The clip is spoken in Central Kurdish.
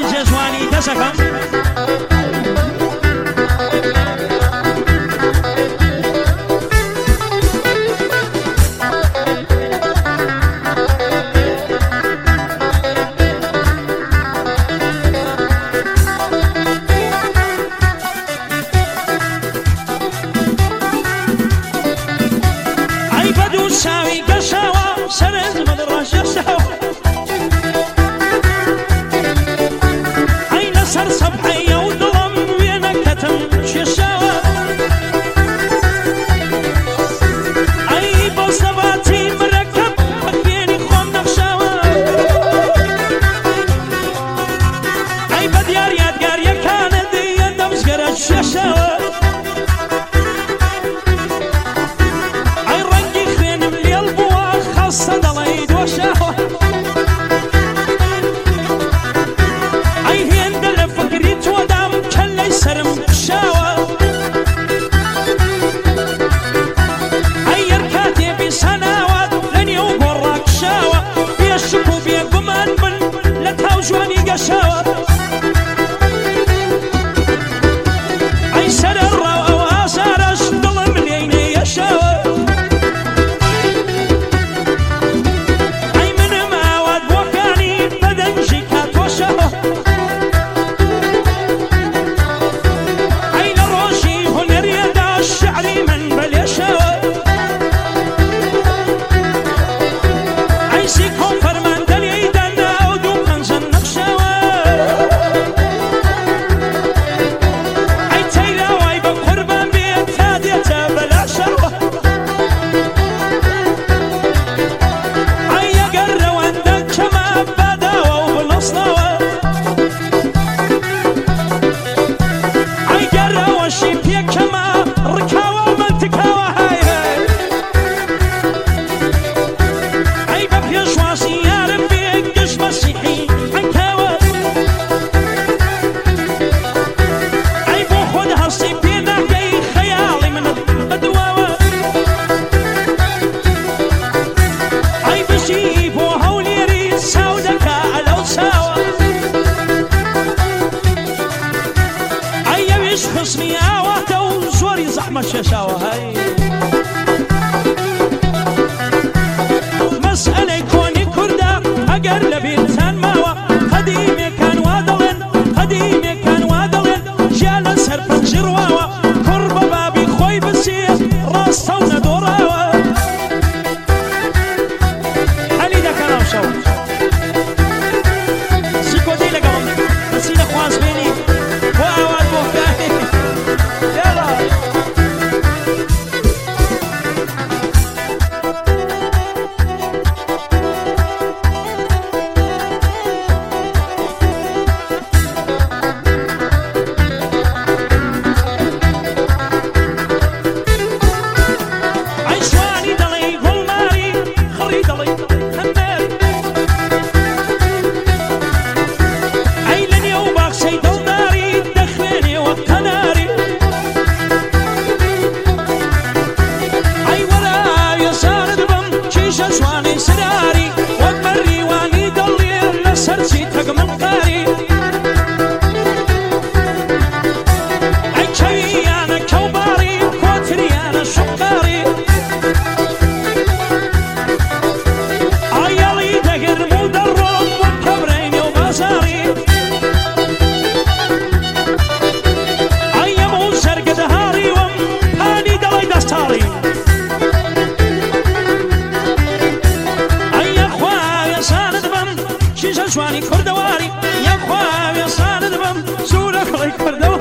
جزواني دسكم ساوي قشاوة سرز مدرش يساوة عين سر صبحية وظلم وينك كتم شيشاوة أي بصباتي مركب بيني خوم نخشاوة أي بديار يادقار يكان دي يندمز قرش يشاوة صدلي دوشاوة أي هند الفكريت ودام كلي سرم شاوة أي يركاتي بسناوات لن يوبرك شاوة يشكو بيكم أنبن لتهوجواني قشاوة أي سرر وآسارش ظلم ليني يشاوة خصمي عواته وزوري زحمة شاشاوة هاي مسألة كوني كردا أقر لبيتان ماوة قديمي كان وادلن قديمي كان وادلن جالا سرفن جرواوة قرب بابي خوي بسير راستونا دوراوة علي دا كان أوشاوة سيكو دي لقوم نسينا خواز بيني وأواد بوكاني جزواني سراري وقمري واني دليل لسرسي تقم القاري اي كوي انا كوباري كوتري انا شقاري عيالي دقر مدرب والكبرين وبازاري عيامو سرق دهاري وهاني دلي دستاري جزواني كردواري يا خواه يا صار دبم سورة خلي كردواري